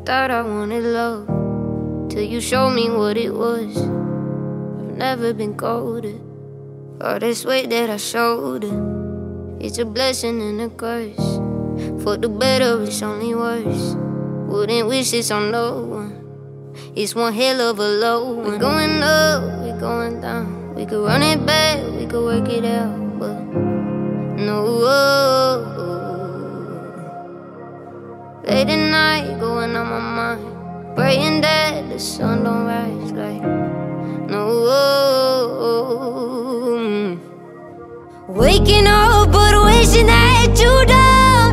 thought I wanted love, till you showed me what it was. I've never been colder. All this weight that I shoulder, it's a blessing and a curse. For the better, it's only worse. Wouldn't wish this on no one. It's one hell of a low one. We're going up, we're going down. We could run it back, we could work it out, but no. Late at night, going on my mind, praying that the sun don't rise like no. Waking up, but wishing that you don't.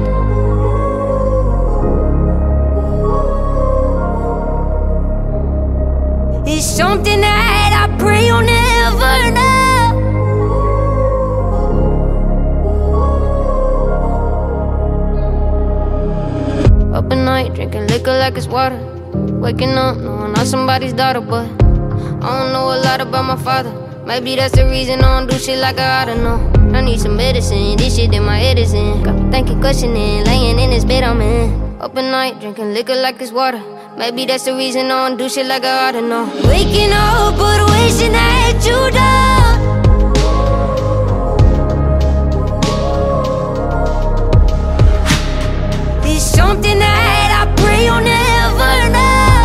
It's something that I pray you'll never know. Up at night, drinking liquor like it's water. Waking up, knowing I'm somebody's daughter, but I don't know a lot about my father. Maybe that's the reason I don't do shit like I oughta know. I need some medicine, this shit in my head is in. Got me thinking, questioning, laying in this bed I'm in. Up at night, drinking liquor like it's water. Maybe that's the reason I don't do shit like I oughta know. Waking up, but wishing that you don't. It's something that I pray you'll never know.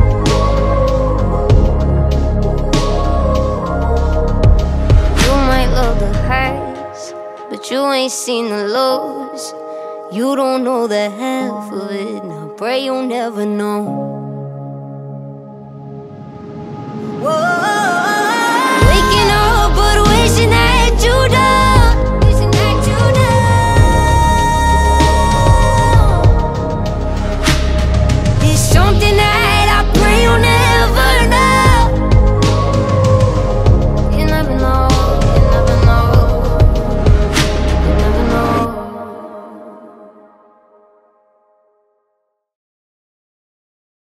You might love the highs, but you ain't seen the lows. You don't know the half of it, and I pray you'll never know.